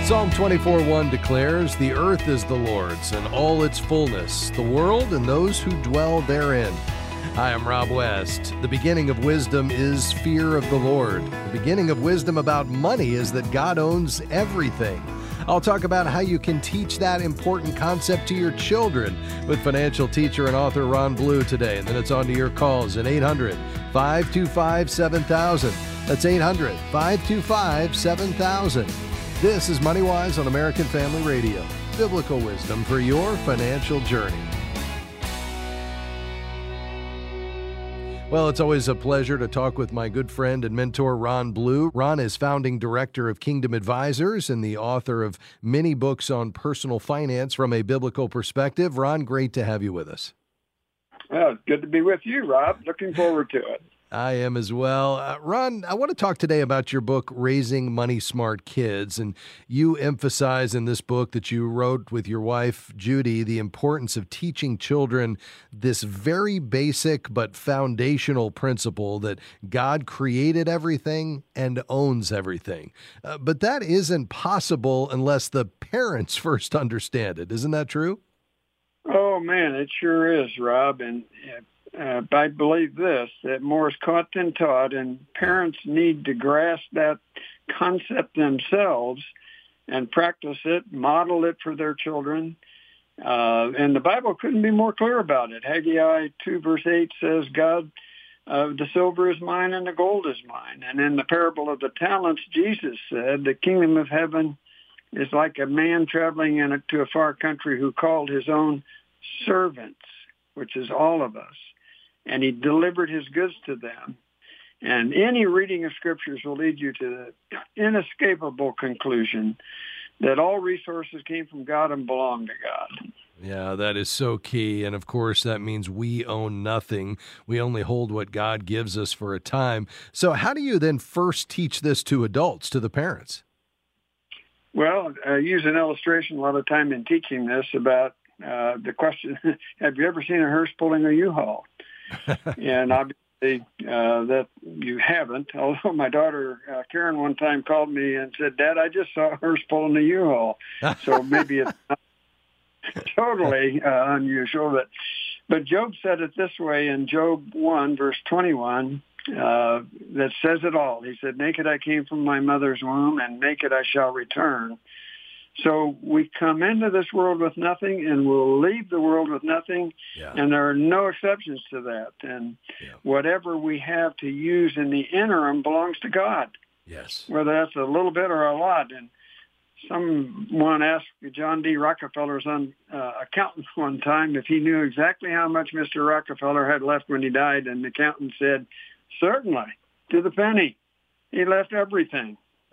Psalm 24:1 declares, "The earth is the Lord's and all its fullness, the world and those who dwell therein." Hi, I'm Rob West. The beginning of wisdom is fear of the Lord. The beginning of wisdom about money is that God owns everything. I'll talk about how you can teach that important concept to your children with financial teacher and author Ron Blue today. And then it's on to your calls at 800-525-7000. That's 800-525-7000. This is MoneyWise on American Family Radio. Biblical wisdom for your financial journey. Well, it's always a pleasure to talk with my good friend and mentor, Ron Blue. Ron is founding director of Kingdom Advisors and the author of many books on personal finance from a biblical perspective. Ron, great to have you with us. Well, it's good to be with you, Rob. Looking forward to it. I am as well. Ron, I want to talk today about your book, Raising Money Smart Kids. And you emphasize in this book that you wrote with your wife, Judy, the importance of teaching children this very basic but foundational principle that God created everything and owns everything. But that isn't possible unless the parents first understand it. Isn't that true? Oh, man, it sure is, Rob. And I believe this, that more is caught than taught, and parents need to grasp that concept themselves and practice it, model it for their children. And the Bible couldn't be more clear about it. Haggai 2 verse 8 says, God, the silver is mine and the gold is mine. And in the parable of the talents, Jesus said, the kingdom of heaven is like a man traveling to a far country who called his own servants, which is all of us. And he delivered his goods to them. And any reading of scriptures will lead you to the inescapable conclusion that all resources came from God and belong to God. Yeah, that is so key. And of course, that means we own nothing. We only hold what God gives us for a time. So how do you then first teach this to adults, to the parents? Well, I use an illustration a lot of time in teaching this about the question, have you ever seen a hearse pulling a U-Haul? And obviously that you haven't, although my daughter Karen one time called me and said, Dad, I just saw a hearse pulling a U-Haul. So maybe it's not totally unusual. But Job said it this way in Job 1, verse 21, that says it all. He said, naked I came from my mother's womb, and naked I shall return. So we come into this world with nothing, and we'll leave the world with nothing, and there are no exceptions to that. And whatever we have to use in the interim belongs to God, whether that's a little bit or a lot. And someone asked John D. Rockefeller's accountant one time if he knew exactly how much Mr. Rockefeller had left when he died, and the accountant said, certainly, to the penny. He left everything.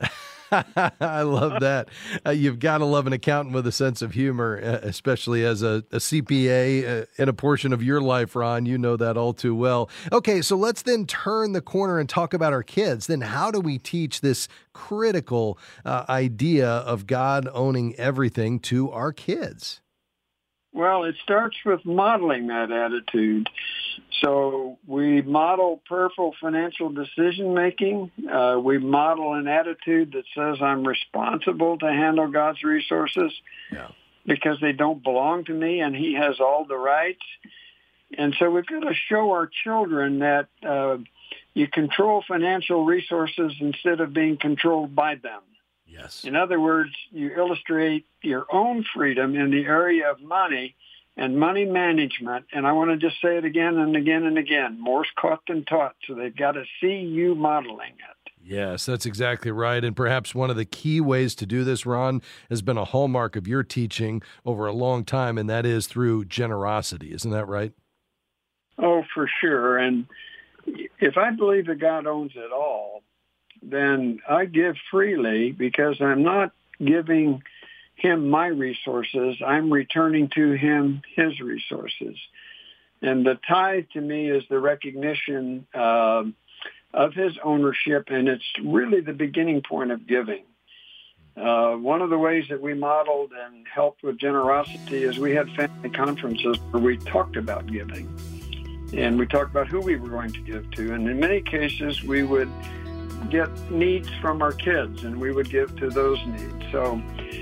I love that. You've got to love an accountant with a sense of humor, especially as a CPA in a portion of your life, Ron. You know that all too well. Okay, so let's then turn the corner and talk about our kids. Then how do we teach this critical idea of God owning everything to our kids? Well, it starts with modeling that attitude. So we model prayerful financial decision-making. We model an attitude that says I'm responsible to handle God's resources because they don't belong to me and he has all the rights. And so we've got to show our children that you control financial resources instead of being controlled by them. In other words, you illustrate your own freedom in the area of money and money management. And I want to just say it again and again and again. More's caught than taught. So they've got to see you modeling it. Yes, that's exactly right. And perhaps one of the key ways to do this, Ron, has been a hallmark of your teaching over a long time, and that is through generosity. Isn't that right? Oh, for sure. And if I believe that God owns it all, then I give freely because I'm not giving him my resources. I'm returning to him his resources. And the tithe to me is the recognition of his ownership, and it's really the beginning point of giving. One of the ways that we modeled and helped with generosity is we had family conferences where we talked about giving. And we talked about who we were going to give to. And in many cases, we would get needs from our kids, and we would give to those needs. So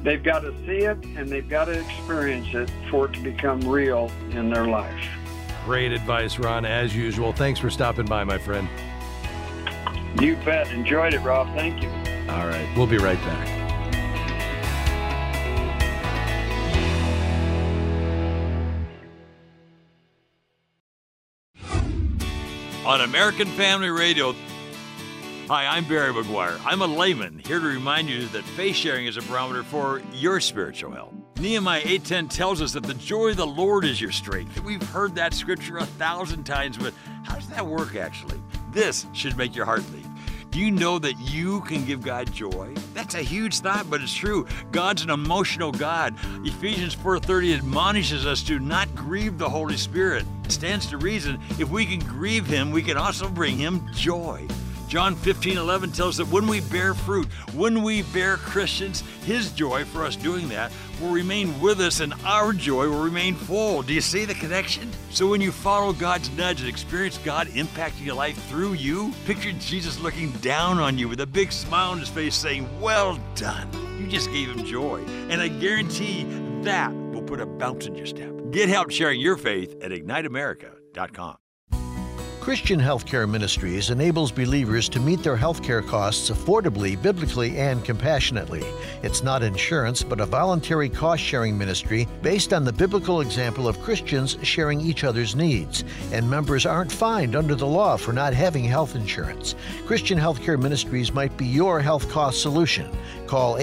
they've got to see it and they've got to experience it for it to become real in their life. Great advice, Ron, as usual. Thanks for stopping by, my friend. You bet. Enjoyed it, Rob. Thank you. All right. We'll be right back. On American Family Radio. Hi, I'm Barry McGuire. I'm a layman here to remind you that faith sharing is a barometer for your spiritual health. Nehemiah 8:10 tells us that the joy of the Lord is your strength. We've heard that scripture 1,000 times, but how does that work actually? This should make your heart leap. Do you know that you can give God joy? That's a huge thought, but it's true. God's an emotional God. Ephesians 4:30 admonishes us to not grieve the Holy Spirit. It stands to reason if we can grieve Him, we can also bring Him joy. John 15:11 tells us that when we bear fruit, when we bear Christians, His joy for us doing that will remain with us and our joy will remain full. Do you see the connection? So when you follow God's nudge and experience God impacting your life through you, picture Jesus looking down on you with a big smile on His face saying, "Well done." You just gave Him joy. And I guarantee that will put a bounce in your step. Get help sharing your faith at IgniteAmerica.com. Christian Healthcare Ministries enables believers to meet their healthcare costs affordably, biblically, and compassionately. It's not insurance, but a voluntary cost-sharing ministry based on the biblical example of Christians sharing each other's needs. And members aren't fined under the law for not having health insurance. Christian Healthcare Ministries might be your health cost solution. Call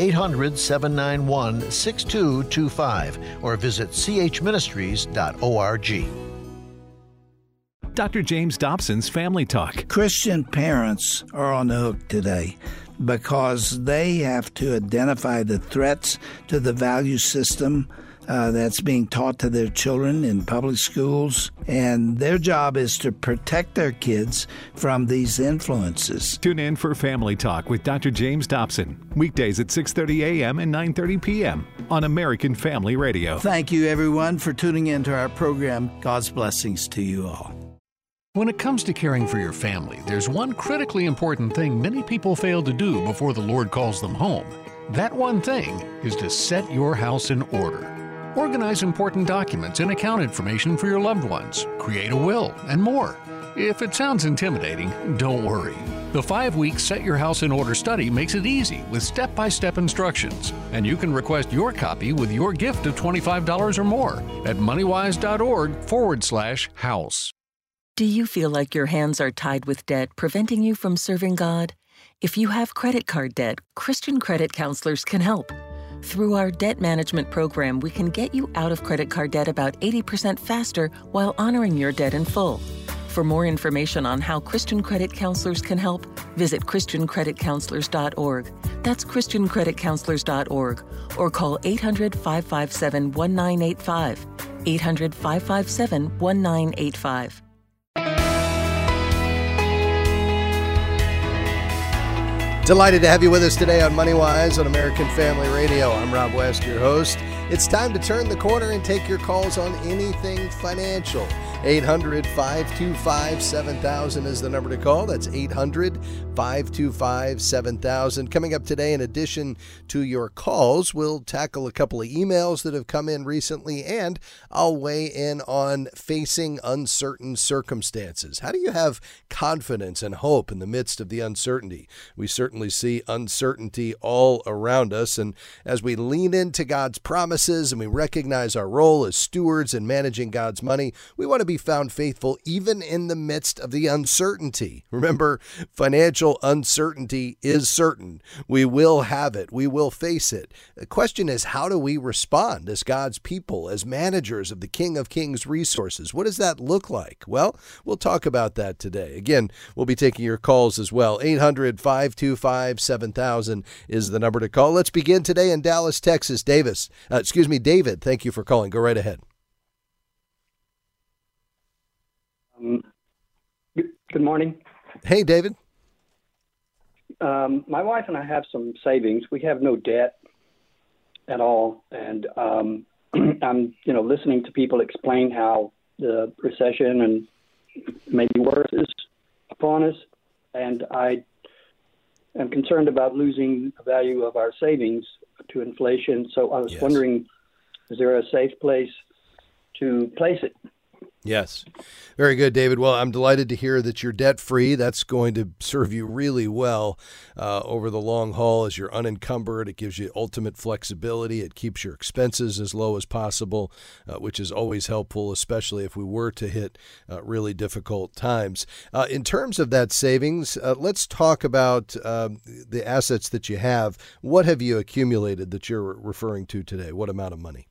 800-791-6225 or visit chministries.org. Dr. James Dobson's Family Talk. Christian parents are on the hook today because they have to identify the threats to the value system that's being taught to their children in public schools, and their job is to protect their kids from these influences. Tune in for Family Talk with Dr. James Dobson, weekdays at 6:30 a.m. and 9:30 p.m. on American Family Radio. Thank you, everyone, for tuning into our program. God's blessings to you all. When it comes to caring for your family, there's one critically important thing many people fail to do before the Lord calls them home. That one thing is to set your house in order. Organize important documents and account information for your loved ones, create a will, and more. If it sounds intimidating, don't worry. The 5-week Set Your House in Order study makes it easy with step-by-step instructions, and you can request your copy with your gift of $25 or more at moneywise.org/house. Do you feel like your hands are tied with debt, preventing you from serving God? If you have credit card debt, Christian credit counselors can help. Through our debt management program, we can get you out of credit card debt about 80% faster while honoring your debt in full. For more information on how Christian credit counselors can help, visit ChristianCreditCounselors.org. That's ChristianCreditCounselors.org, or call 800-557-1985. 800-557-1985. Delighted to have you with us today on MoneyWise on American Family Radio. I'm Rob West, your host. It's time to turn the corner and take your calls on anything financial. 800-525-7000 is the number to call. That's 800-525-7000. Coming up today, in addition to your calls, we'll tackle a couple of emails that have come in recently, and I'll weigh in on facing uncertain circumstances. How do you have confidence and hope in the midst of the uncertainty? We certainly see uncertainty all around us, and as we lean into God's promises and we recognize our role as stewards in managing God's money, we want to be found faithful even in the midst of the uncertainty. Remember, financial uncertainty is certain. We will have it. We will face it. The question is, how do we respond as God's people, as managers of the King of Kings resources? What does that look like? Well, we'll talk about that today. Again, we'll be taking your calls as well. 800-525-7000 is the number to call. Let's begin today in Dallas, Texas. David, thank you for calling. Go right ahead. Good morning. Hey, David. My wife and I have some savings. We have no debt at all, and I'm, listening to people explain how the recession and maybe worse is upon us, and I am concerned about losing the value of our savings to inflation. So I was Yes. wondering, is there a safe place to place it? Yes. Very good, David. Well, I'm delighted to hear that you're debt-free. That's going to serve you really well over the long haul as you're unencumbered. It gives you ultimate flexibility. It keeps your expenses as low as possible, which is always helpful, especially if we were to hit really difficult times. In terms of that savings, let's talk about the assets that you have. What have you accumulated that you're referring to today? What amount of money?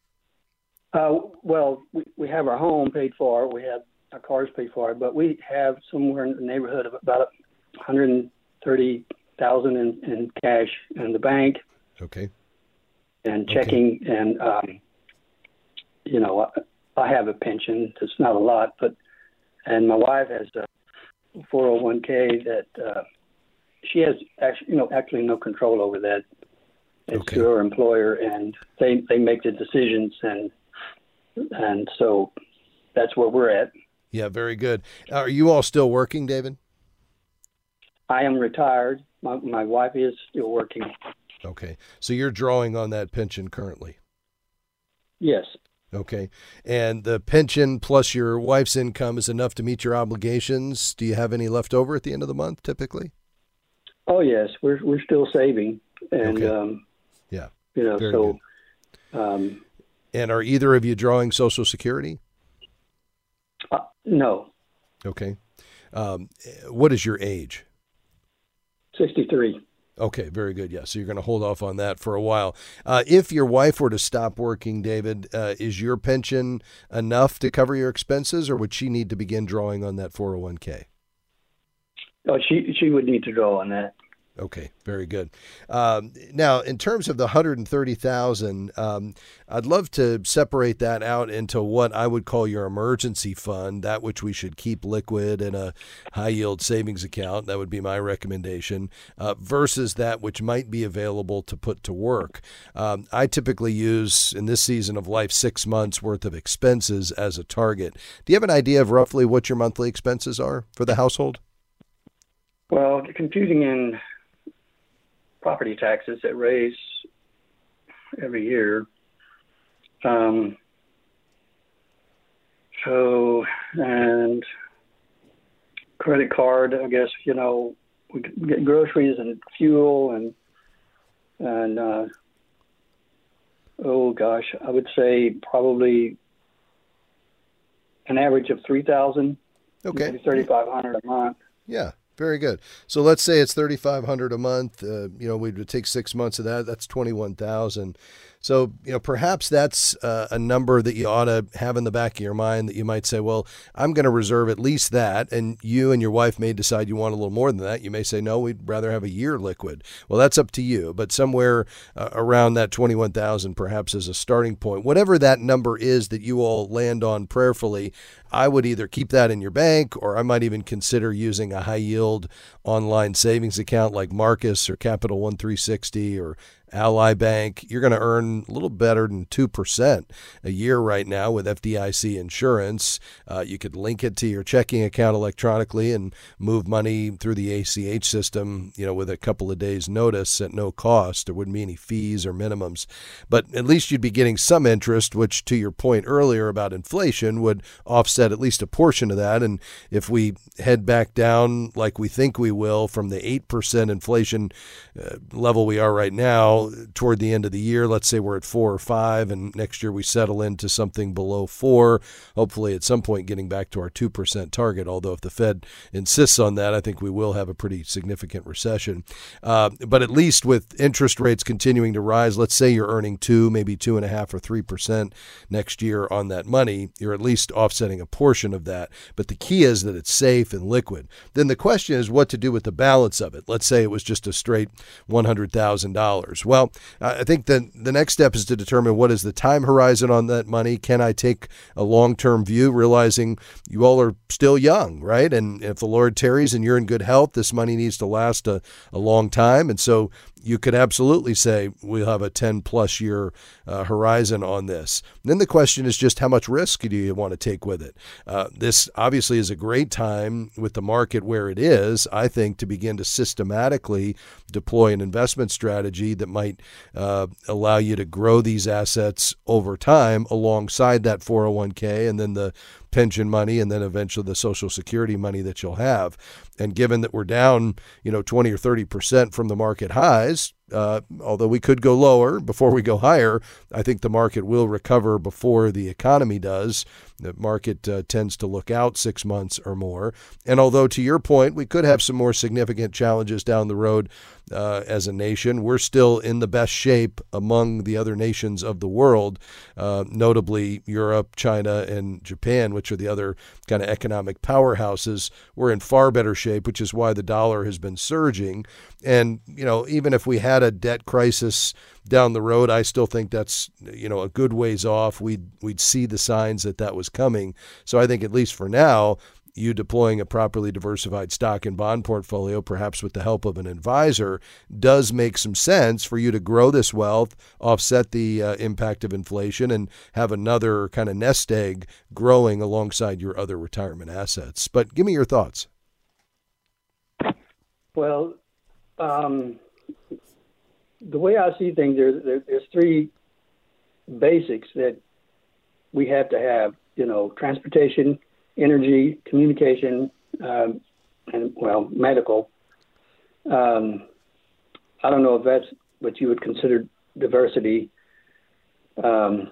Well, we have our home paid for. We have our cars paid for, but we have somewhere in the neighborhood of about $130,000 in cash in the bank. Okay. And checking, and I have a pension. It's not a lot, and my wife has a 401k that she has actually no control over that. It's to her employer, and they make the decisions, and so that's where we're at. Yeah, very good. Are you all still working, David? I am retired. My wife is still working. Okay. So you're drawing on that pension currently? Yes. Okay. And the pension plus your wife's income is enough to meet your obligations. Do you have any left over at the end of the month, typically? Oh, yes. We're still saving. And, yeah. Very so. And are either of you drawing Social Security? No. Okay. What is your age? 63. Okay, very good. Yeah, so you're going to hold off on that for a while. If your wife were to stop working, David, is your pension enough to cover your expenses, or would she need to begin drawing on that 401k? Oh, she would need to draw on that. Okay, very good. Now, in terms of the $130,000, I'd love to separate that out into what I would call your emergency fund, that which we should keep liquid in a high-yield savings account. That would be my recommendation, versus that which might be available to put to work. I typically use, in this season of life, 6 months' worth of expenses as a target. Do you have an idea of roughly what your monthly expenses are for the household? Well, computing in property taxes that raise every year. And credit card, I guess, we get groceries and fuel and I would say probably an average of $3,000, maybe $3,500 a month. Yeah. Very good. So let's say it's $3,500 a month. We would take 6 months of that. That's $21,000. So, perhaps that's a number that you ought to have in the back of your mind, that you might say, well, I'm going to reserve at least that. And you and your wife may decide you want a little more than that. You may say, no, we'd rather have a year liquid. Well, that's up to you. But somewhere around that $21,000 perhaps as a starting point. Whatever that number is that you all land on prayerfully, I would either keep that in your bank, or I might even consider using a high yield online savings account like Marcus or Capital One 360 or Ally Bank. You're going to earn a little better than 2% a year right now with FDIC insurance. You could link it to your checking account electronically and move money through the ACH system, with a couple of days notice at no cost. There wouldn't be any fees or minimums, but at least you'd be getting some interest, which, to your point earlier about inflation, would offset at least a portion of that. And if we head back down like we think we will from the 8% inflation level we are right now, toward the end of the year, let's say we're at 4 or 5, and next year we settle into something below 4, hopefully at some point getting back to our 2% target. Although if the Fed insists on that, I think we will have a pretty significant recession. But at least with interest rates continuing to rise, let's say you're earning 2, maybe 2.5 or 3% next year on that money, you're at least offsetting a portion of that. But the key is that it's safe and liquid. Then the question is what to do with the balance of it. Let's say it was just a straight $100,000. Well, I think the next step is to determine what is the time horizon on that money. Can I take a long-term view, realizing you all are still young, right? And if the Lord tarries and you're in good health, this money needs to last a long time. And so you could absolutely say we'll have a 10-plus year horizon on this. And then the question is just how much risk do you want to take with it? This obviously is a great time with the market where it is, I think, to begin to systematically deploy an investment strategy that might allow you to grow these assets over time alongside that 401k and then the pension money and then eventually the Social Security money that you'll have. And given that we're down, 20 or 30% from the market highs, although we could go lower before we go higher, I think the market will recover before the economy does. The market tends to look out 6 months or more. And although, to your point, we could have some more significant challenges down the road as a nation, we're still in the best shape among the other nations of the world, notably Europe, China, and Japan, which are the other kind of economic powerhouses. We're in far better shape, which is why the dollar has been surging. And, even if we had a debt crisis down the road, I still think that's, a good ways off. We'd see the signs that was coming. So I think at least for now, you deploying a properly diversified stock and bond portfolio, perhaps with the help of an advisor, does make some sense for you to grow this wealth, offset the impact of inflation, and have another kind of nest egg growing alongside your other retirement assets. But give me your thoughts. Well, the way I see things, there's three basics that we have to have, transportation, energy, communication, and medical. I don't know if that's what you would consider diversity. But,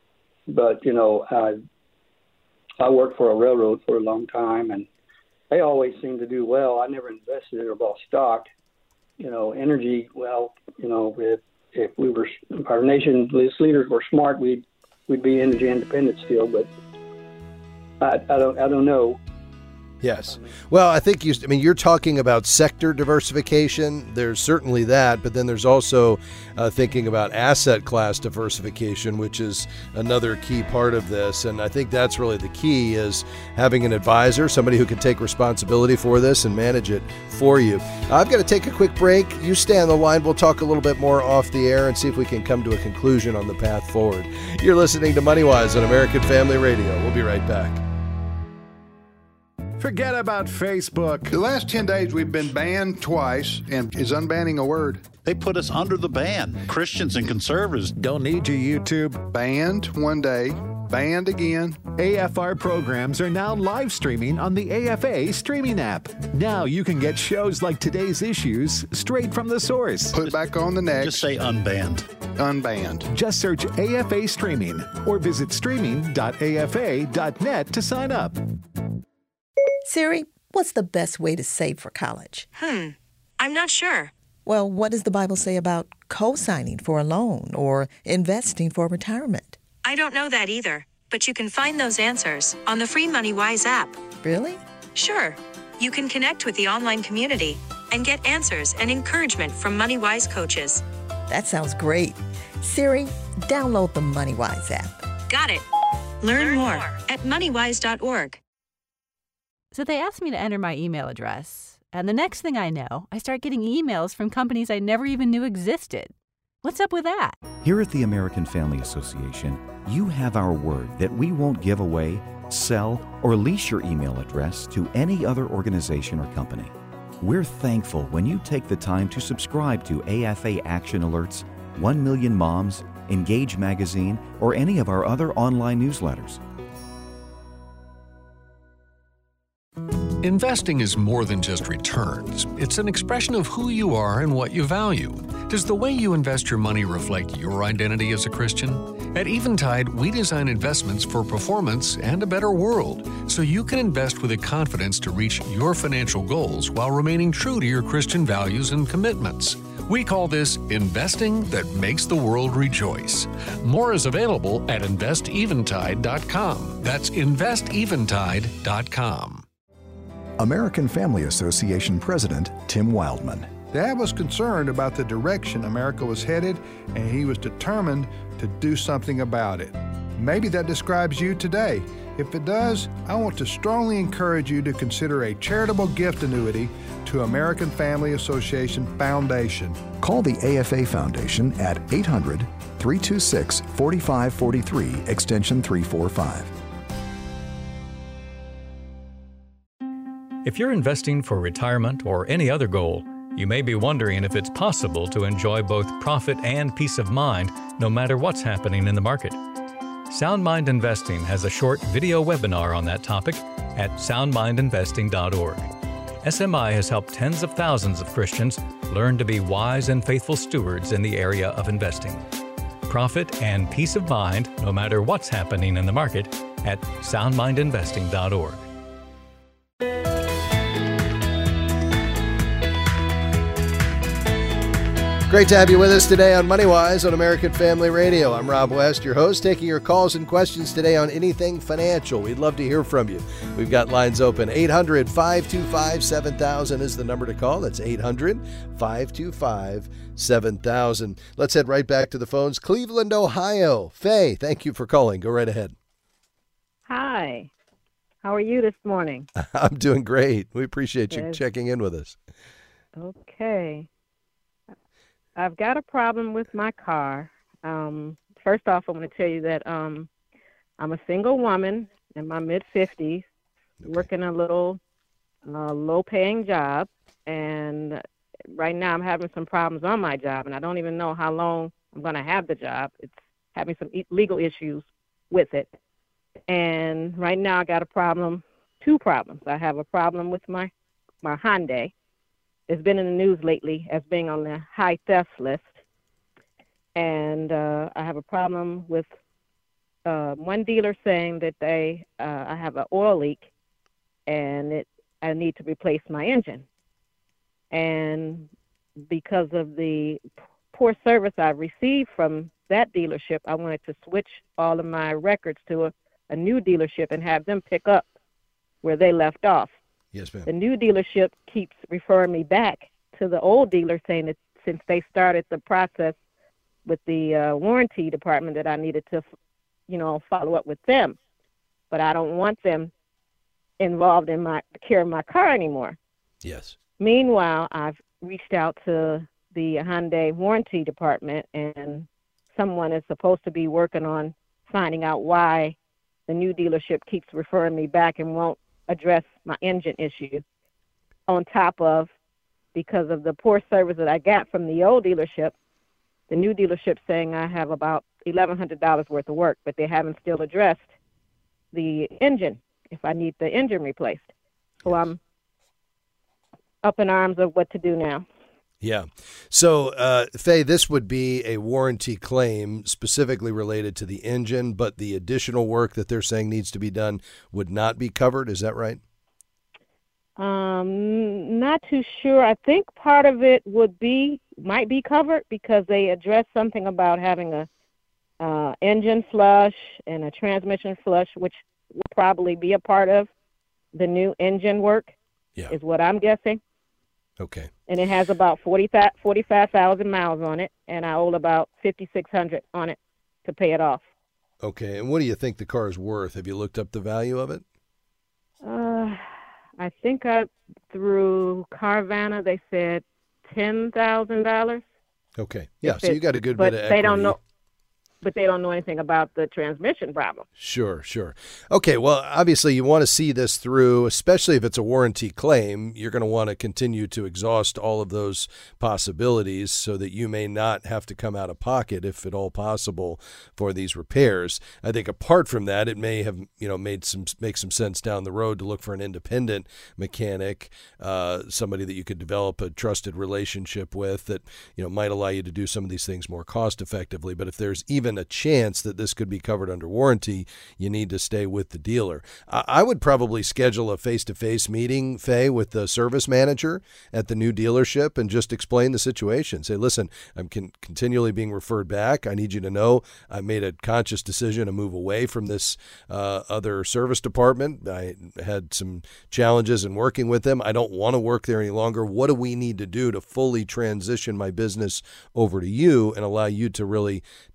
I worked for a railroad for a long time, and they always seemed to do well. I never invested or bought stock. Energy, if we were, if our nation's leaders were smart, we'd be energy independent still, but I don't know. Yes. Well, I think you're talking about sector diversification. There's certainly that, but then there's also thinking about asset class diversification, which is another key part of this. And I think that's really the key, is having an advisor, somebody who can take responsibility for this and manage it for you. I've got to take a quick break. You stay on the line. We'll talk a little bit more off the air and see if we can come to a conclusion on the path forward. You're listening to MoneyWise on American Family Radio. We'll be right back. Forget about Facebook. The last 10 days we've been banned twice, and is unbanning a word? They put us under the ban. Christians and conservatives don't need you, YouTube. Banned one day, banned again. AFR programs are now live streaming on the AFA streaming app. Now you can get shows like Today's Issues straight from the source. Put back on the next. Just say unbanned. Unbanned. Just search AFA streaming or visit streaming.afa.net to sign up. Siri, what's the best way to save for college? I'm not sure. Well, what does the Bible say about co-signing for a loan or investing for retirement? I don't know that either, but you can find those answers on the free MoneyWise app. Really? Sure. You can connect with the online community and get answers and encouragement from MoneyWise coaches. That sounds great. Siri, download the MoneyWise app. Got it. Learn more at moneywise.org. So they asked me to enter my email address, and the next thing I know, I start getting emails from companies I never even knew existed. What's up with that? Here at the American Family Association, you have our word that we won't give away, sell, or lease your email address to any other organization or company. We're thankful when you take the time to subscribe to AFA Action Alerts, 1 Million Moms, Engage Magazine, or any of our other online newsletters. Investing is more than just returns. It's an expression of who you are and what you value. Does the way you invest your money reflect your identity as a Christian? At Eventide, we design investments for performance and a better world, so you can invest with the confidence to reach your financial goals while remaining true to your Christian values and commitments. We call this investing that makes the world rejoice. More is available at investeventide.com. That's investeventide.com. American Family Association President Tim Wildman. Dad was concerned about the direction America was headed, and he was determined to do something about it. Maybe that describes you today. If it does, I want to strongly encourage you to consider a charitable gift annuity to American Family Association Foundation. Call the AFA Foundation at 800-326-4543, extension 345. If you're investing for retirement or any other goal, you may be wondering if it's possible to enjoy both profit and peace of mind no matter what's happening in the market. Sound Mind Investing has a short video webinar on that topic at soundmindinvesting.org. SMI has helped tens of thousands of Christians learn to be wise and faithful stewards in the area of investing. Profit and peace of mind no matter what's happening in the market at soundmindinvesting.org. Great to have you with us today on MoneyWise on American Family Radio. I'm Rob West, your host, taking your calls and questions today on anything financial. We'd love to hear from you. We've got lines open. 800-525-7000 is the number to call. That's 800-525-7000. Let's head right back to the phones. Cleveland, Ohio. Faye, thank you for calling. Go right ahead. Hi. How are you this morning? I'm doing great. We appreciate you checking in with us. Okay. I've got a problem with my car. First off, I want to tell you that I'm a single woman in my mid-50s, working a little low-paying job, and right now I'm having some problems on my job, and I don't even know how long I'm going to have the job. It's having some legal issues with it. And right now I got two problems. I have a problem with my Hyundai. It's been in the news lately as being on the high theft list. And I have a problem with one dealer saying that I have an oil leak and I need to replace my engine. And because of the poor service I've received from that dealership, I wanted to switch all of my records to a new dealership and have them pick up where they left off. Yes, ma'am. The new dealership keeps referring me back to the old dealer, saying that since they started the process with the warranty department that I needed to, follow up with them. But I don't want them involved in my care of my car anymore. Yes. Meanwhile, I've reached out to the Hyundai warranty department, and someone is supposed to be working on finding out why the new dealership keeps referring me back and won't address my engine issue, on top of, because of the poor service that I got from the old dealership, the new dealership saying I have about $1,100 worth of work, but they haven't still addressed the engine, if I need the engine replaced. So I'm up in arms of what to do now. Yeah. So, Faye, this would be a warranty claim specifically related to the engine, but the additional work that they're saying needs to be done would not be covered. Is that right? Not too sure. I think part of it might be covered because they addressed something about having a engine flush and a transmission flush, which will probably be a part of the new engine work, is what I'm guessing. Okay. And it has about 45,000 miles on it, and I owe about $5,600 on it to pay it off. Okay. And what do you think the car is worth? Have you looked up the value of it? I think through Carvana, they said $10,000. Okay. Yeah. So you got a good bit of equity. But they don't know anything about the transmission problem. Sure. Okay, well, obviously you want to see this through, especially if it's a warranty claim. You're going to want to continue to exhaust all of those possibilities so that you may not have to come out of pocket, if at all possible, for these repairs. I think apart from that, it may have make some sense down the road to look for an independent mechanic, somebody that you could develop a trusted relationship with that might allow you to do some of these things more cost effectively. But if there's even a chance that this could be covered under warranty, you need to stay with the dealer. I would probably schedule a face-to-face meeting, Faye, with the service manager at the new dealership and just explain the situation. Say, listen, I'm continually being referred back. I need you to know I made a conscious decision to move away from this other service department. I had some challenges in working with them. I don't want to work there any longer. What do we need to do to fully transition my business over to you and allow you to really take responsibility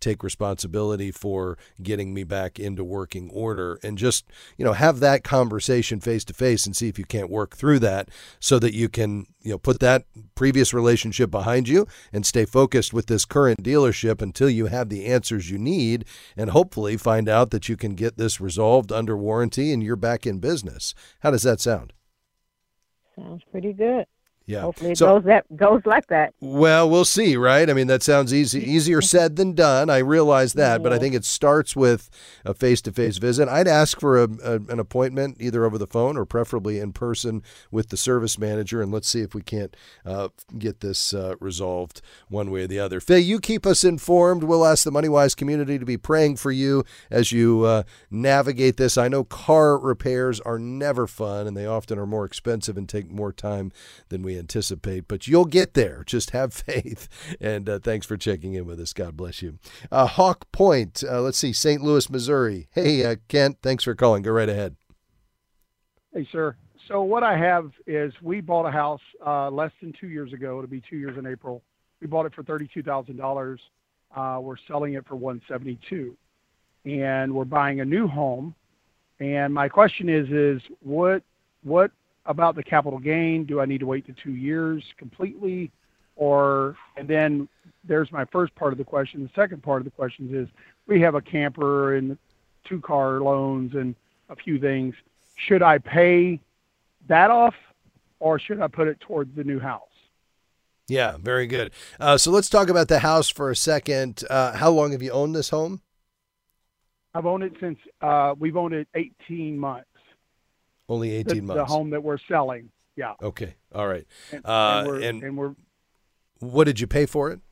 responsibility for getting me back into working order, and just, have that conversation face to face and see if you can't work through that so that you can, put that previous relationship behind you and stay focused with this current dealership until you have the answers you need, and hopefully find out that you can get this resolved under warranty and you're back in business. How does that sound? Sounds pretty good. Yeah. Hopefully it goes like that. Well, we'll see, right? I mean, that sounds easier said than done. I realize that, but I think it starts with a face-to-face visit. I'd ask for an appointment either over the phone or preferably in person with the service manager, and let's see if we can't get this resolved one way or the other. Faye, you keep us informed. We'll ask the MoneyWise community to be praying for you as you navigate this. I know car repairs are never fun, and they often are more expensive and take more time than we anticipate, but you'll get there. Just have faith. And thanks for checking in with us. God bless you. Hawk Point, let's see, St. Louis, Missouri. Hey, Kent, thanks for calling. Go right ahead. Hey, sir. So what I have is we bought a house less than 2 years ago. It'll be 2 years in April. We bought it for $32,000. We're selling it for $172,000, and we're buying a new home. And my question is what about the capital gain? Do I need to wait to 2 years completely? And then there's my first part of the question. The second part of the question is we have a camper and 2 car loans and a few things. Should I pay that off, or should I put it toward the new house? Yeah, very good. So let's talk about the house for a second. How long have you owned this home? I've owned it since we've owned it 18 months. Only 18 months. The home that we're selling. Yeah. Okay. All right. And we're what did you pay for it?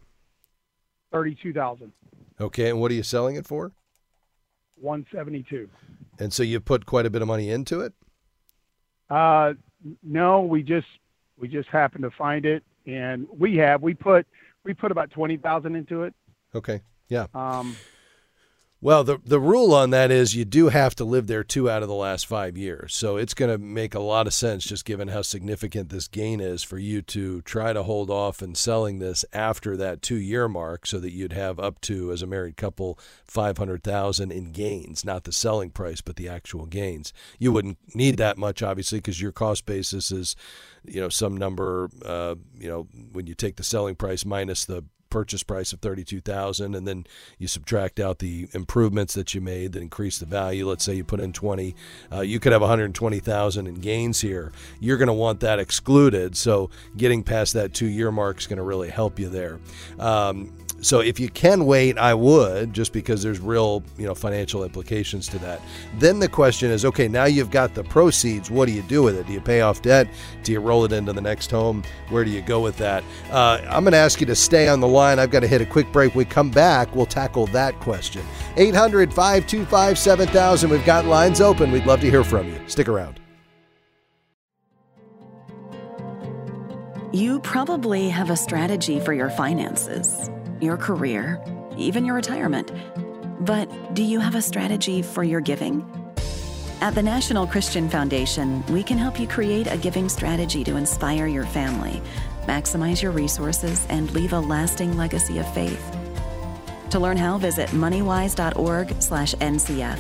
$32,000. Okay. And what are you selling it for? $172,000. And so you put quite a bit of money into it? No, we just happened to find it, and we put about $20,000 into it. Okay. Yeah. Well, the rule on that is you do have to live there 2 out of the last 5 years. So it's going to make a lot of sense, just given how significant this gain is, for you to try to hold off and selling this after that 2-year mark, so that you'd have up to, as a married couple, $500,000 in gains, not the selling price, but the actual gains. You wouldn't need that much, obviously, because your cost basis is, some number, when you take the selling price minus the purchase price of $32,000, and then you subtract out the improvements that you made that increase the value. Let's say you put in 20, you could have $120,000 in gains here. You're going to want that excluded, so getting past that 2-year mark is going to really help you there. So if you can wait, I would, just because there's real, financial implications to that. Then the question is, okay, now you've got the proceeds. What do you do with it? Do you pay off debt? Do you roll it into the next home? Where do you go with that? I'm going to ask you to stay on the line. I've got to hit a quick break. When we come back, we'll tackle that question. 800-525-7000. We've got lines open. We'd love to hear from you. Stick around. You probably have a strategy for your finances, your career, even your retirement. But do you have a strategy for your giving? At the National Christian Foundation, we can help you create a giving strategy to inspire your family, maximize your resources, and leave a lasting legacy of faith. To learn how, visit moneywise.org/NCF.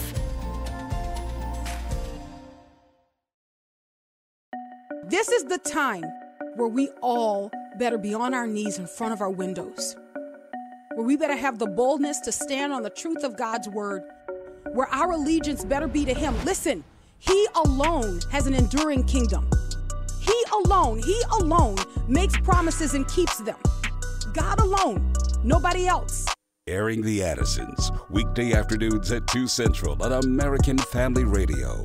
This is the time where we all better be on our knees in front of our windows, where we better have the boldness to stand on the truth of God's word, where our allegiance better be to Him. Listen, He alone has an enduring kingdom. He alone makes promises and keeps them. God alone, nobody else. Airing the Addisons, weekday afternoons at 2 Central on American Family Radio.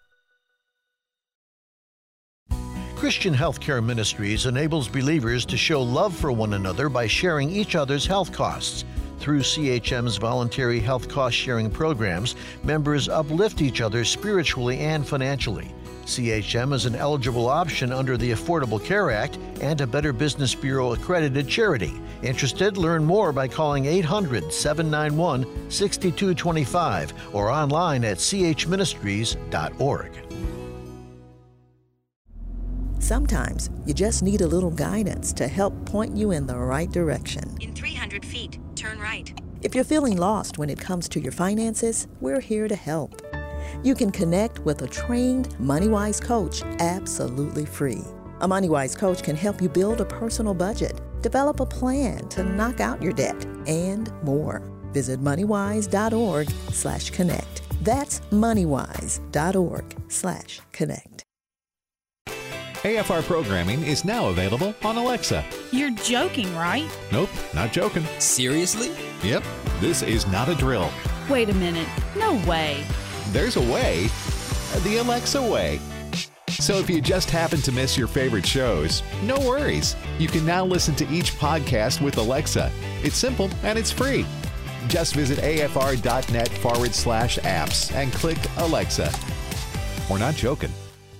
Christian Healthcare Ministries enables believers to show love for one another by sharing each other's health costs. Through CHM's voluntary health cost-sharing programs, members uplift each other spiritually and financially. CHM is an eligible option under the Affordable Care Act and a Better Business Bureau accredited charity. Interested? Learn more by calling 800-791-6225 or online at chministries.org. Sometimes you just need a little guidance to help point you in the right direction. In 300 feet, turn turn right. If you're feeling lost when it comes to your finances, we're here to help. You can connect with a trained MoneyWise coach absolutely free. A MoneyWise coach can help you build a personal budget, develop a plan to knock out your debt, and more. Visit moneywise.org/connect. That's moneywise.org/connect. AFR programming is now available on Alexa. You're joking, right? Nope, not joking. Seriously? Yep, this is not a drill. Wait a minute. No way. There's a way, the Alexa way. So if you just happen to miss your favorite shows, no worries. You can now listen to each podcast with Alexa. It's simple and it's free. Just visit afr.net/apps and click Alexa. We're not joking.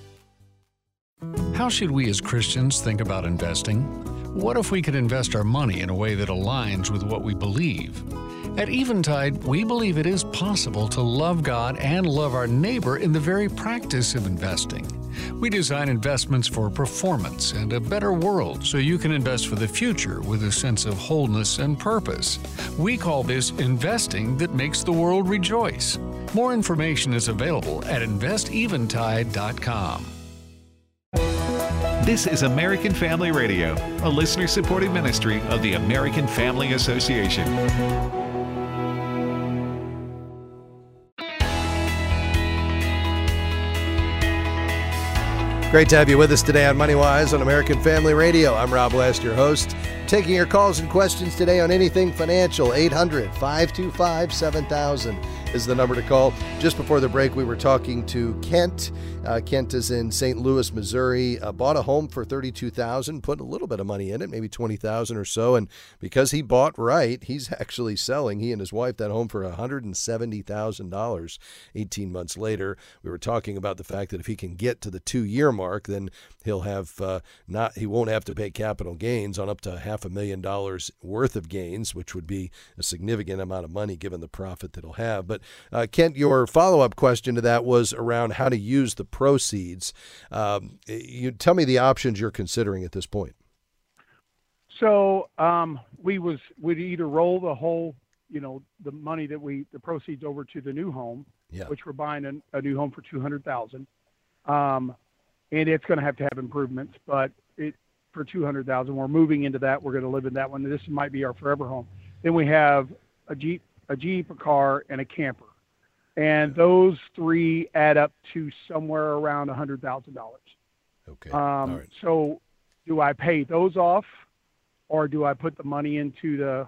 How should we as Christians think about investing? What if we could invest our money in a way that aligns with what we believe? At Eventide, we believe it is possible to love God and love our neighbor in the very practice of investing. We design investments for performance and a better world so you can invest for the future with a sense of wholeness and purpose. We call this investing that makes the world rejoice. More information is available at investeventide.com. This is American Family Radio, a listener-supported ministry of the American Family Association. Great to have you with us today on MoneyWise on American Family Radio. I'm Rob West, your host. Taking your calls and questions today on anything financial. 800-525-7000 is the number to call. Just before the break, we were talking to Kent. Kent is in St. Louis, Missouri. Bought a home for $32,000, put a little bit of money in it, maybe $20,000 or so. And because he bought right, he's actually selling, he and his wife, that home for $170,000 18 months later. We were talking about the fact that if he can get to the 2-year mark, then he'll have he won't have to pay capital gains on up to $500,000 worth of gains, which would be a significant amount of money given the profit that he'll have. But Kent, your follow-up question to that was around how to use the proceeds. You tell me the options you're considering at this point. So we'd either roll the whole, the money the proceeds over to the new home, which we're buying a new home for $200,000. And it's going to have improvements, but for $200,000, we're moving into that. We're going to live in that one. This might be our forever home. Then we have a Jeep, a car, and a camper. And those three add up to somewhere around $100,000. Okay. All right. So do I pay those off, or do I put the money into the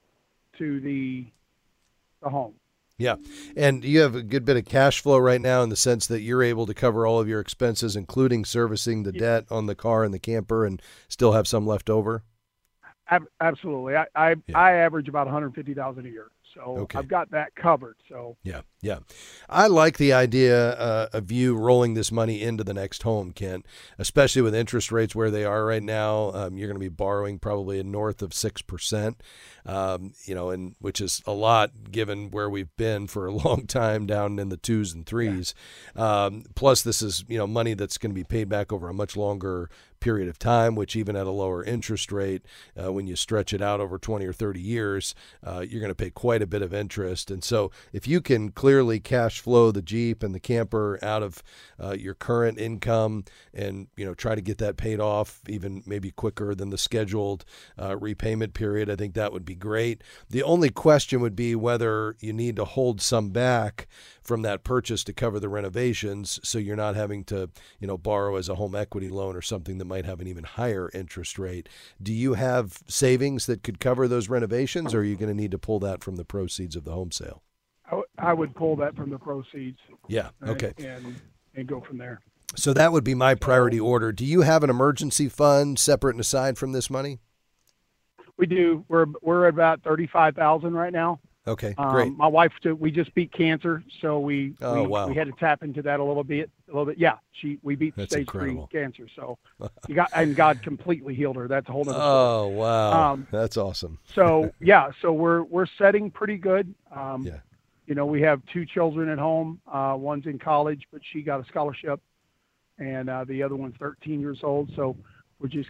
home? Yeah. And you have a good bit of cash flow right now in the sense that you're able to cover all of your expenses, including servicing the debt on the car and the camper, and still have some left over? Absolutely. I average about $150,000 a year. So I've got that covered. So yeah. I like the idea of you rolling this money into the next home, Kent, especially with interest rates where they are right now. You're going to be borrowing probably north of 6%, and which is a lot given where we've been for a long time down in the 2s and 3s. Plus, this is money that's going to be paid back over a much longer period of time, which even at a lower interest rate, when you stretch it out over 20 or 30 years, you're going to pay quite a bit of interest. And so if you can clearly cash flow the Jeep and the camper out of your current income and, try to get that paid off even maybe quicker than the scheduled repayment period, I think that would be great. The only question would be whether you need to hold some back from that purchase to cover the renovations, so you're not having to, borrow as a home equity loan or something that might have an even higher interest rate. Do you have savings that could cover those renovations, or are you going to need to pull that from the proceeds of the home sale? I would pull that from the proceeds. Yeah. Okay. And go from there. So that would be my priority order. Do you have an emergency fund separate and aside from this money? We do. We're at about $35,000 right now. Okay, great. My wife, we just beat cancer, so we had to tap into that a little bit. Yeah, we beat stage 3 cancer, so and God completely healed her. That's a whole other story. Oh wow, that's awesome. So we're setting pretty good. We have 2 children at home. One's in college, but she got a scholarship, and the other one's 13 years old. So we just keep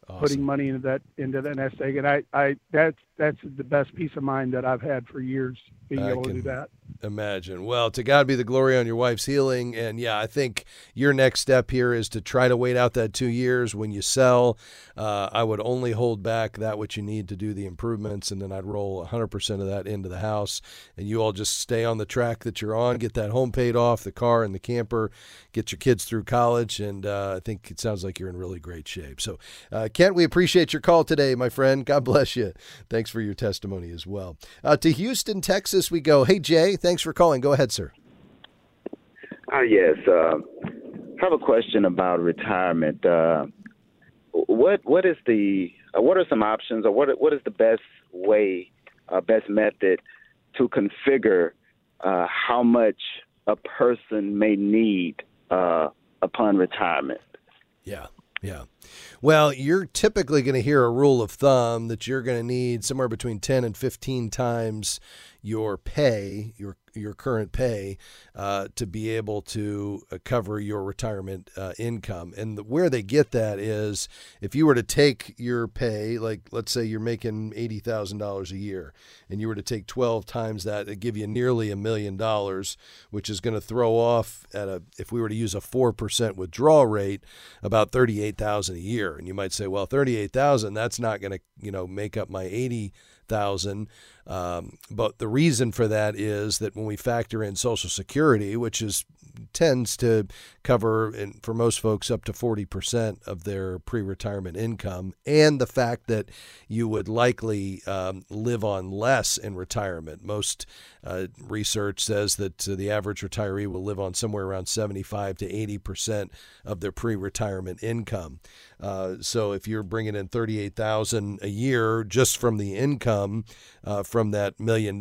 putting money into that nest egg. And that's the best peace of mind that I've had for years, being able to do that. Imagine. Well, to God be the glory on your wife's healing. And yeah, I think your next step here is to try to wait out that 2 years. When you sell, I would only hold back that which you need to do the improvements, and then I'd roll 100% of that into the house. And you all just stay on the track that you're on, get that home paid off, the car and the camper, get your kids through college. And I think it sounds like you're in really great shape. So, Kent, we appreciate your call today, my friend. God bless you. Thanks for your testimony as well. To Houston, Texas, we go. Hey, Jay, thanks for calling. Go ahead, sir. Yes. I have a question about retirement. What are some options, or what is the best way, best method to configure how much a person may need upon retirement? Yeah. Well, you're typically going to hear a rule of thumb that you're going to need somewhere between 10 and 15 times your pay, your current pay, to be able to cover your retirement income. And where they get that is if you were to take your pay, like let's say you're making $80,000 a year, and you were to take 12 times that, it'd give you nearly $1 million, which is going to throw off if we were to use a 4% withdrawal rate, about $38,000 a year. And you might say, well, $38,000, that's not going to, make up my $80,000. But the reason for that is that when we factor in Social Security, which tends to cover, and for most folks, up to 40% of their pre-retirement income, and the fact that you would likely live on less in retirement. Most research says that the average retiree will live on somewhere around 75 to 80% of their pre-retirement income. So if you're bringing in $38,000 a year just from the income from that $1 million,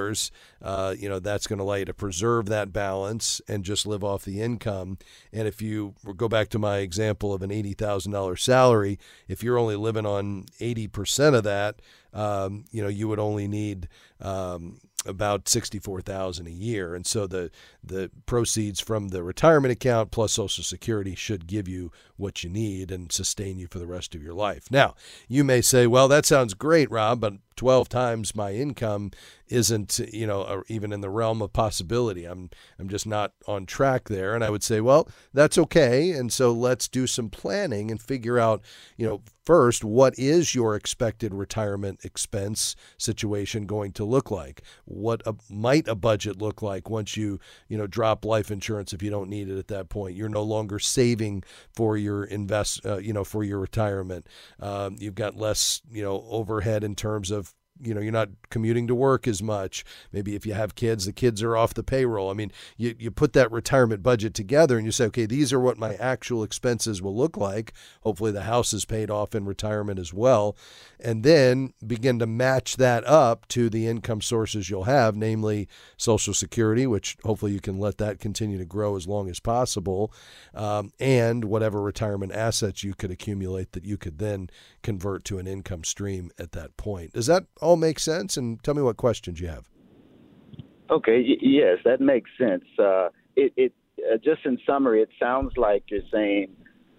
that's going to allow you to preserve that balance and just live off the income. And if you go back to my example of an $80,000 salary, if you're only living on 80% of that, you would only need about $64,000 a year. And so the proceeds from the retirement account plus Social Security should give you what you need and sustain you for the rest of your life. Now, you may say, well, that sounds great, Rob, but 12 times my income isn't, even in the realm of possibility. I'm just not on track there. And I would say, well, that's okay. And so let's do some planning and figure out, first, what is your expected retirement expense situation going to look like? What might a budget look like once you drop life insurance if you don't need it at that point? You're no longer saving for your for your retirement. You've got less, overhead in terms of, you're not commuting to work as much. Maybe if you have kids, the kids are off the payroll. I mean, you put that retirement budget together and you say, okay, these are what my actual expenses will look like. Hopefully the house is paid off in retirement as well. And then begin to match that up to the income sources you'll have, namely Social Security, which hopefully you can let that continue to grow as long as possible, and whatever retirement assets you could accumulate that you could then convert to an income stream at that point. Does that all make sense? And tell me what questions you have. Okay. Yes, that makes sense. It just in summary, it sounds like you're saying,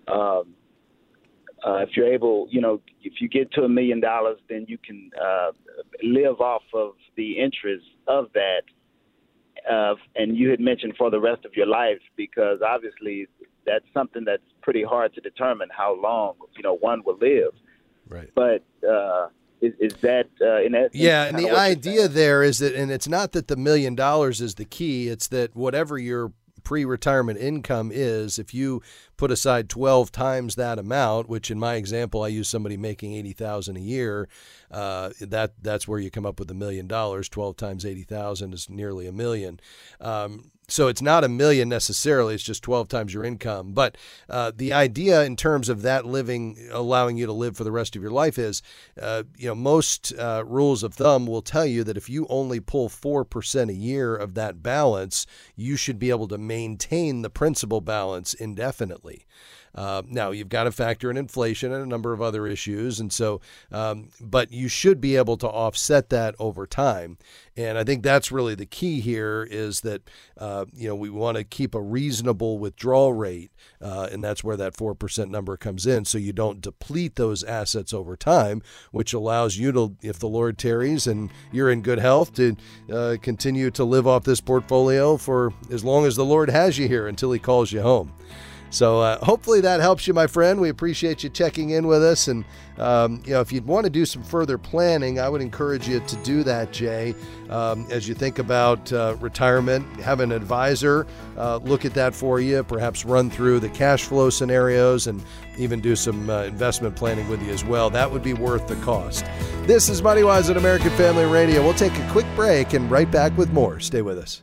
if you're able, if you get to $1 million, then you can live off of the interest of that. And you had mentioned for the rest of your life, because obviously that's something that's pretty hard to determine how long, one will live. Right. But is that in essence? Yeah, and the idea there is that, and it's not that the $1 million is the key, it's that whatever your pre-retirement income is, if you put aside 12 times that amount, which in my example, I use somebody making $80,000 a year, that's where you come up with $1 million. 12 times 80,000 is nearly $1 million. So it's not $1 million necessarily, it's just 12 times your income. But the idea in terms of that allowing you to live for the rest of your life is, most rules of thumb will tell you that if you only pull 4% a year of that balance, you should be able to maintain the principal balance indefinitely. Now, you've got to factor in inflation and a number of other issues. And so, but you should be able to offset that over time. And I think that's really the key here is that we want to keep a reasonable withdrawal rate, and that's where that 4% number comes in, so you don't deplete those assets over time, which allows you to, if the Lord tarries and you're in good health, to continue to live off this portfolio for as long as the Lord has you here until he calls you home. So hopefully that helps you, my friend. We appreciate you checking in with us. And, if you'd want to do some further planning, I would encourage you to do that, Jay. As you think about retirement, have an advisor look at that for you, perhaps run through the cash flow scenarios and even do some investment planning with you as well. That would be worth the cost. This is MoneyWise on American Family Radio. We'll take a quick break and right back with more. Stay with us.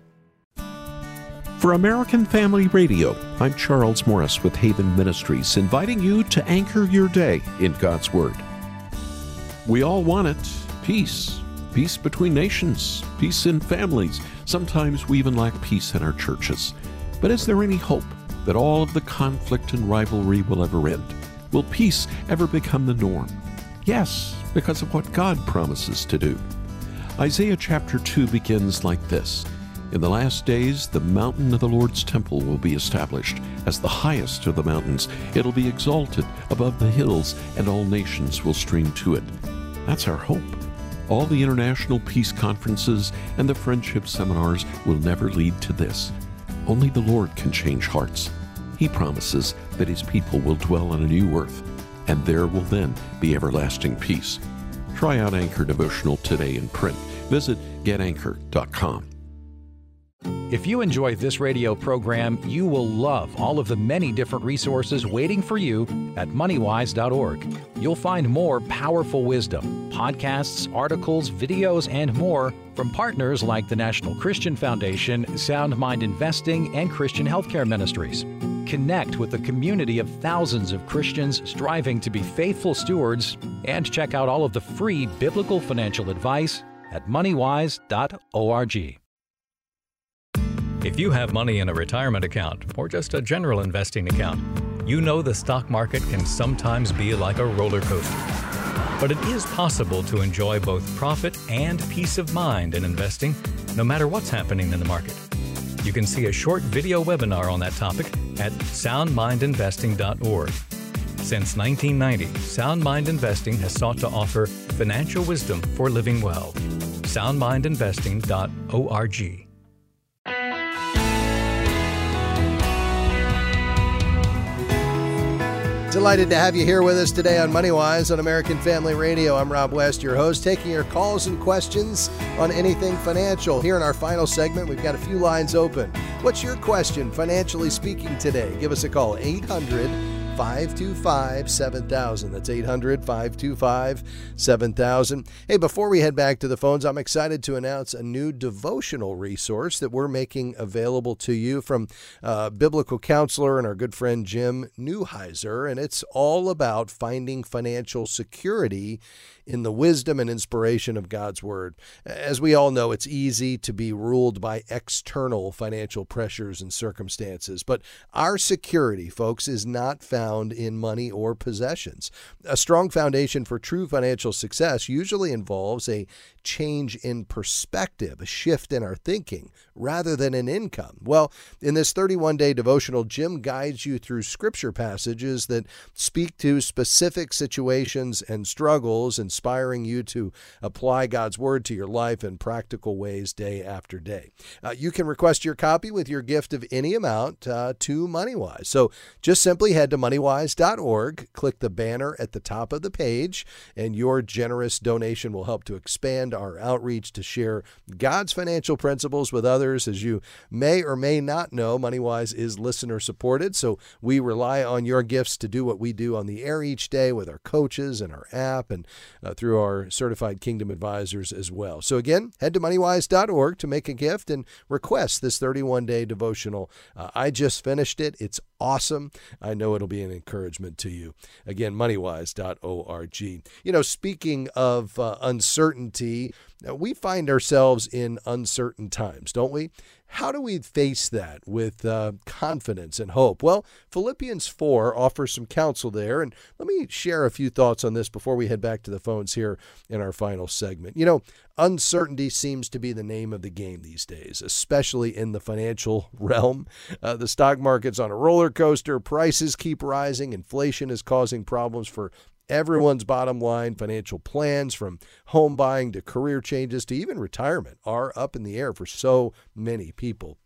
For American Family Radio, I'm Charles Morris with Haven Ministries, inviting you to anchor your day in God's Word. We all want it, peace. Peace between nations, peace in families. Sometimes we even lack peace in our churches. But is there any hope that all of the conflict and rivalry will ever end? Will peace ever become the norm? Yes, because of what God promises to do. Isaiah chapter 2 begins like this. In the last days, the mountain of the Lord's temple will be established as the highest of the mountains. It'll be exalted above the hills, and all nations will stream to it. That's our hope. All the international peace conferences and the friendship seminars will never lead to this. Only the Lord can change hearts. He promises that his people will dwell on a new earth, and there will then be everlasting peace. Try out Anchor Devotional today in print. Visit getanchor.com. If you enjoy this radio program, you will love all of the many different resources waiting for you at moneywise.org. You'll find more powerful wisdom, podcasts, articles, videos, and more from partners like the National Christian Foundation, Sound Mind Investing, and Christian Healthcare Ministries. Connect with a community of thousands of Christians striving to be faithful stewards, and check out all of the free biblical financial advice at moneywise.org. If you have money in a retirement account or just a general investing account, you know the stock market can sometimes be like a roller coaster. But it is possible to enjoy both profit and peace of mind in investing, no matter what's happening in the market. You can see a short video webinar on that topic at soundmindinvesting.org. Since 1990, Sound Mind Investing has sought to offer financial wisdom for living well. soundmindinvesting.org. Delighted to have you here with us today on MoneyWise on American Family Radio. I'm Rob West, your host, taking your calls and questions on anything financial. Here in our final segment, we've got a few lines open. What's your question, financially speaking, today? Give us a call, 800-525-7000. That's 800-525-7000. Hey, before we head back to the phones, I'm excited to announce a new devotional resource that we're making available to you from biblical counselor and our good friend Jim Neuheiser, and it's all about finding financial security in the wisdom and inspiration of God's Word. As we all know, it's easy to be ruled by external financial pressures and circumstances, but our security, folks, is not found in money or possessions. A strong foundation for true financial success usually involves a change in perspective, a shift in our thinking, rather than an income. Well, in this 31-day devotional, Jim guides you through scripture passages that speak to specific situations and struggles, inspiring you to apply God's Word to your life in practical ways day after day. You can request your copy with your gift of any amount to MoneyWise. So just simply head to moneywise.org, click the banner at the top of the page, and your generous donation will help to expand our outreach to share God's financial principles with others. As you may or may not know, MoneyWise is listener supported, so we rely on your gifts to do what we do on the air each day with our coaches and our app and through our certified Kingdom advisors as well. So again, head to moneywise.org to make a gift and request this 31-day devotional. I just finished it. It's awesome. I know it'll be an encouragement to you. Again, moneywise.org. You know, speaking of uncertainty, we find ourselves in uncertain times, don't we? how do we face that with confidence and hope? Well, Philippians 4 offers some counsel there, and let me share a few thoughts on this before we head back to the phones here in our final segment. You know, uncertainty seems to be the name of the game these days, especially in the financial realm. The stock market's on a roller coaster. Prices keep rising. Inflation is causing problems for everyone's bottom line. Financial plans, from home buying to career changes to even retirement, are up in the air for so many people.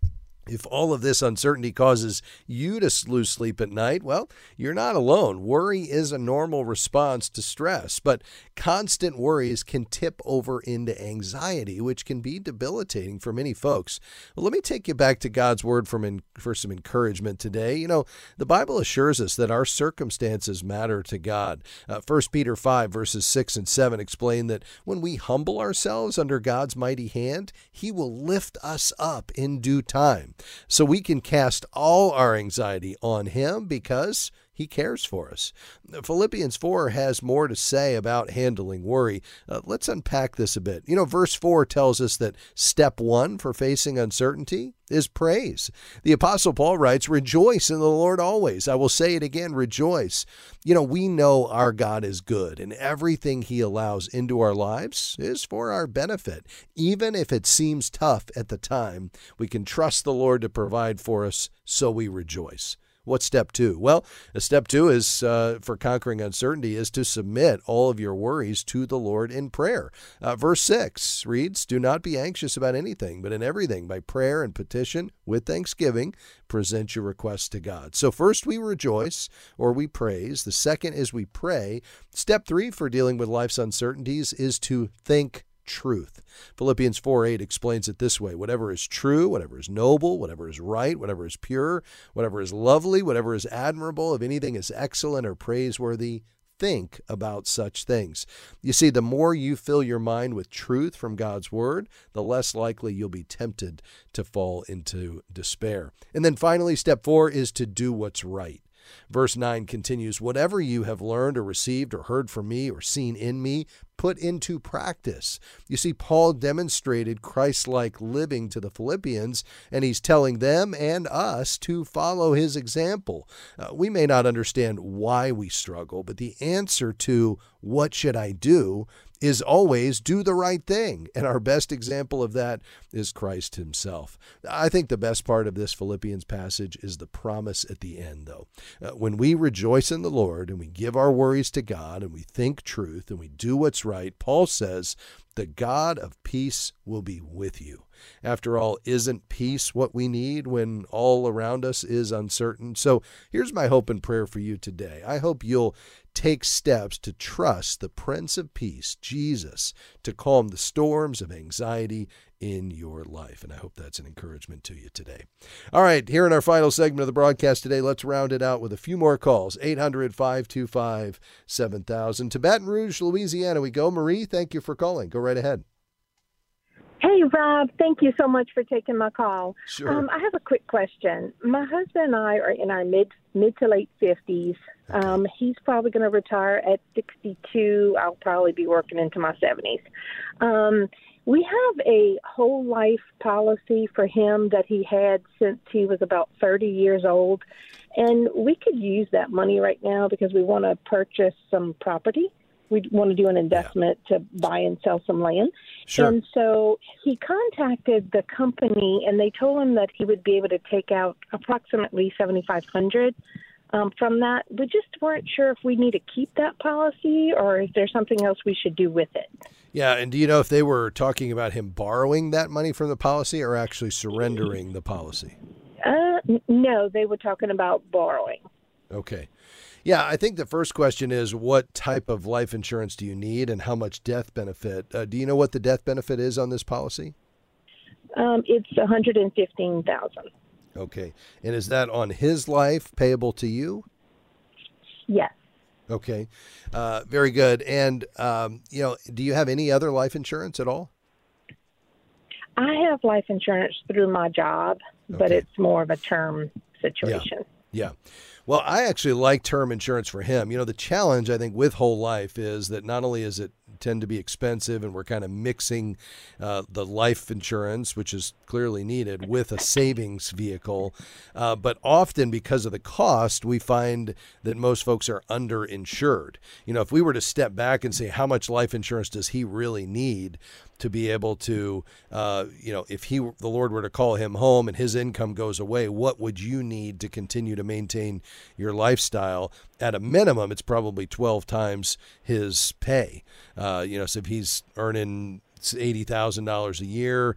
If all of this uncertainty causes you to lose sleep at night, well, you're not alone. Worry is a normal response to stress, but constant worries can tip over into anxiety, which can be debilitating for many folks. Well, let me take you back to God's Word for some encouragement today. You know, the Bible assures us that our circumstances matter to God. 1 Peter 5, verses 6 and 7 explain that when we humble ourselves under God's mighty hand, He will lift us up in due time. So we can cast all our anxiety on Him because He cares for us. Philippians 4 has more to say about handling worry. Let's unpack this a bit. You know, verse 4 tells us that step 1 for facing uncertainty is praise. The Apostle Paul writes, "Rejoice in the Lord always." I will say it again, rejoice. You know, we know our God is good, and everything He allows into our lives is for our benefit. Even if it seems tough at the time, we can trust the Lord to provide for us, so we rejoice. What's step 2? Well, step 2 is for conquering uncertainty is to submit all of your worries to the Lord in prayer. Verse 6 reads, "Do not be anxious about anything, but in everything, by prayer and petition, with thanksgiving, present your requests to God." So first we rejoice, or we praise. The second is we pray. Step 3 for dealing with life's uncertainties is to think truth. Philippians 4:8 explains it this way: "Whatever is true, whatever is noble, whatever is right, whatever is pure, whatever is lovely, whatever is admirable, if anything is excellent or praiseworthy, think about such things." You see, the more you fill your mind with truth from God's Word, the less likely you'll be tempted to fall into despair. And then finally, step 4 is to do what's right. Verse 9 continues, "Whatever you have learned or received or heard from me or seen in me, put into practice." You see, Paul demonstrated Christ-like living to the Philippians, and he's telling them and us to follow his example. We may not understand why we struggle, but the answer to "what should I do?" is always do the right thing. And our best example of that is Christ himself. I think the best part of this Philippians passage is the promise at the end, though. When we rejoice in the Lord and we give our worries to God and we think truth and we do what's right, Paul says, the God of peace will be with you. After all, isn't peace what we need when all around us is uncertain? So here's my hope and prayer for you today. I hope you'll take steps to trust the Prince of Peace, Jesus, to calm the storms of anxiety in your life. And I hope that's an encouragement to you today. All right, here in our final segment of the broadcast today, let's round it out with a few more calls. 800-525-7000. To Baton Rouge, Louisiana we go. Marie, thank you for calling. Go right ahead. Hey, Rob, thank you so much for taking my call. Sure. I have a quick question. My husband and I are in our mid to late 50s. He's probably going to retire at 62. I'll probably be working into my 70s. We have a whole life policy for him that he had since he was about 30 years old. And we could use that money right now because we want to purchase some property. We want to do an investment to buy and sell some land. Sure. And so he contacted the company, and they told him that he would be able to take out approximately $7,500 from that. We just weren't sure if we need to keep that policy or is there something else we should do with it. Yeah, and do you know if they were talking about him borrowing that money from the policy or actually surrendering the policy? No, they were talking about borrowing. Okay. Yeah, I think the first question is what type of life insurance do you need and how much death benefit? Do you know what the death benefit is on this policy? It's $115,000. Okay. And is that on his life payable to you? Yes. Okay. Very good. And, do you have any other life insurance at all? I have life insurance through my job, but it's more of a term situation. Yeah. Well, I actually like term insurance for him. You know, the challenge, I think, with whole life is that not only is it tend to be expensive, and we're kind of mixing the life insurance, which is clearly needed, with a savings vehicle. But often because of the cost, we find that most folks are underinsured. If we were to step back and say, how much life insurance does he really need to be able to, if the Lord were to call him home and his income goes away, what would you need to continue to maintain your lifestyle? At a minimum, it's probably 12 times his pay. So if he's earning $80,000 a year,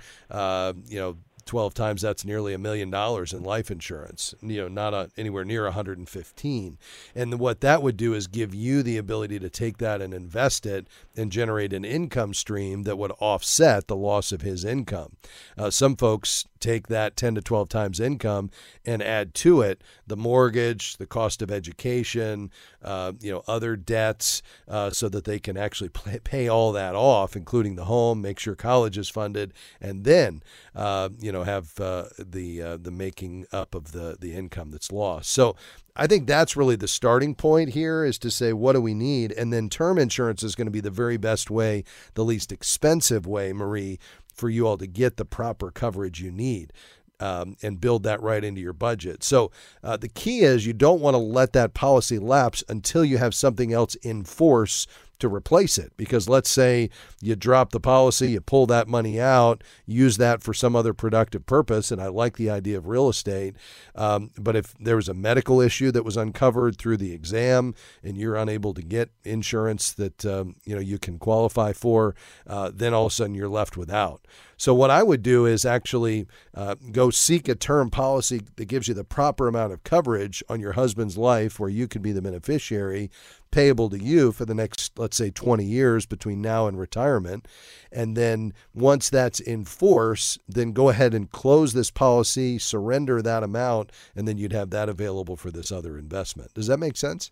12 times that's nearly $1 million in life insurance, not anywhere near 115. And what that would do is give you the ability to take that and invest it and generate an income stream that would offset the loss of his income. Some folks take that 10 to 12 times income and add to it the mortgage, the cost of education, other debts, so that they can actually pay all that off, including the home, make sure college is funded, and then, have the making up of the income that's lost. So I think that's really the starting point here, is to say, what do we need? And then term insurance is going to be the very best way, the least expensive way, Marie, for you all to get the proper coverage you need. And build that right into your budget. So the key is you don't want to let that policy lapse until you have something else in force to replace it. Because let's say you drop the policy, you pull that money out, use that for some other productive purpose, and I like the idea of real estate, but if there was a medical issue that was uncovered through the exam and you're unable to get insurance that you can qualify for, then all of a sudden you're left without. So what I would do is actually go seek a term policy that gives you the proper amount of coverage on your husband's life, where you can be the beneficiary, payable to you for the next, let's say, 20 years between now and retirement. And then once that's in force, then go ahead and close this policy, surrender that amount, and then you'd have that available for this other investment. Does that make sense?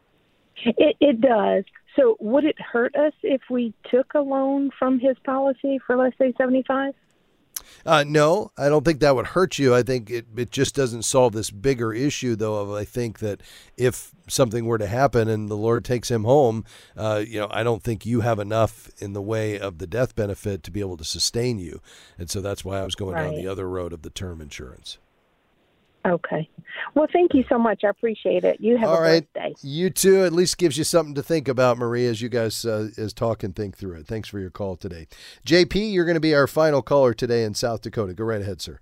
It does. So would it hurt us if we took a loan from his policy for, let's say, $75,000? No, I don't think that would hurt you. I think it just doesn't solve this bigger issue, though, of I think that if something were to happen and the Lord takes him home, I don't think you have enough in the way of the death benefit to be able to sustain you. And so that's why I was going down the other road of the term insurance. Okay. Well, thank you so much. I appreciate it. You have a blessed day. You too. At least gives you something to think about, Maria, as you guys talk and think through it. Thanks for your call today. JP, you're going to be our final caller today in South Dakota. Go right ahead, sir.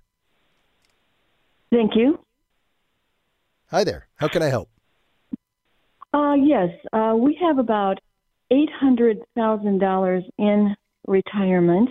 Thank you. Hi there. How can I help? Yes. We have about $800,000 in retirement,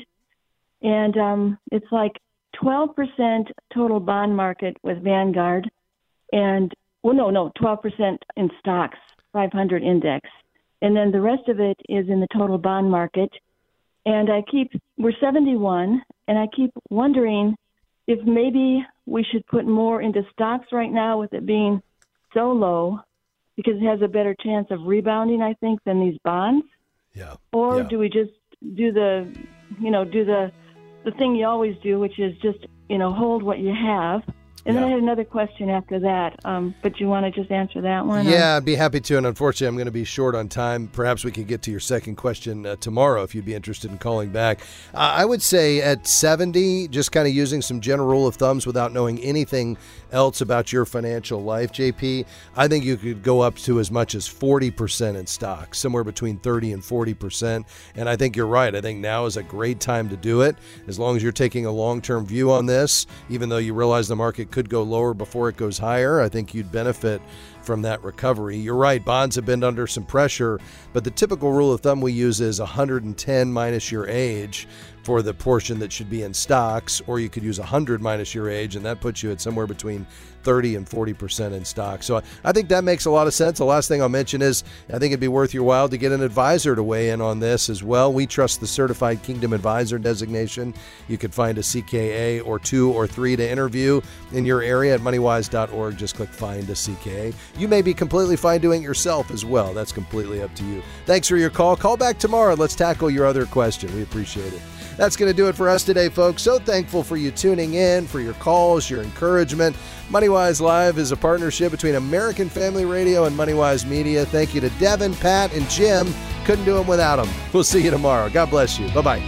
and it's like 12% total bond market with Vanguard, and 12% in stocks, 500 index, and then the rest of it is in the total bond market. And we're 71, and I keep wondering if maybe we should put more into stocks right now with it being so low, because it has a better chance of rebounding, I think, than these bonds. Yeah. Or do we just do the thing you always do, which is just, hold what you have. And then I had another question after that, but you want to just answer that one? Yeah, I'd be happy to. And unfortunately, I'm going to be short on time. Perhaps we could get to your second question tomorrow if you'd be interested in calling back. I would say at 70, just kind of using some general rule of thumbs without knowing anything else about your financial life, JP, I think you could go up to as much as 40% in stocks, somewhere between 30 and 40%. And I think you're right. I think now is a great time to do it, as long as you're taking a long-term view on this, even though you realize the market could go lower before it goes higher. I think you'd benefit from that recovery. You're right, bonds have been under some pressure, but the typical rule of thumb we use is 110 minus your age for the portion that should be in stocks, or you could use 100 minus your age, and that puts you at somewhere between 30 and 40% in stocks. So I think that makes a lot of sense. The last thing I'll mention is I think it'd be worth your while to get an advisor to weigh in on this as well. We trust the Certified Kingdom Advisor designation. You could find a CKA or 2 or 3 to interview in your area at moneywise.org. Just click Find a CKA. You may be completely fine doing it yourself as well. That's completely up to you. Thanks for your call. Call back tomorrow. Let's tackle your other question. We appreciate it. That's going to do it for us today, folks. So thankful for you tuning in, for your calls, your encouragement. MoneyWise Live is a partnership between American Family Radio and MoneyWise Media. Thank you to Devin, Pat, and Jim Couldn't do them without them. We'll see you tomorrow. God bless you. Bye-bye.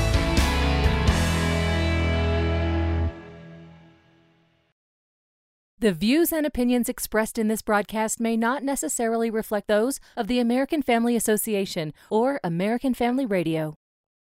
The views and opinions expressed in this broadcast may not necessarily reflect those of the American Family Association or American Family Radio.